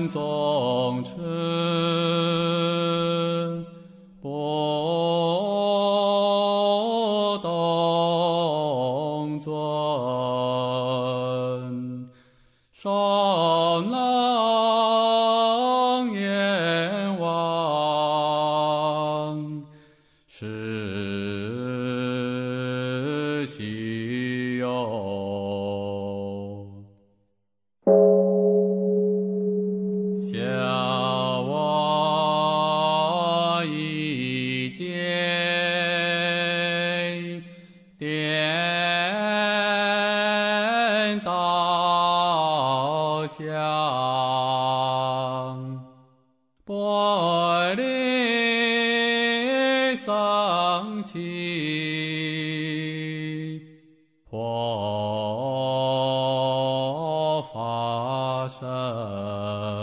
宗持，不动尊，神能言王，是希有。小我一见颠倒相，背离生气，破法身。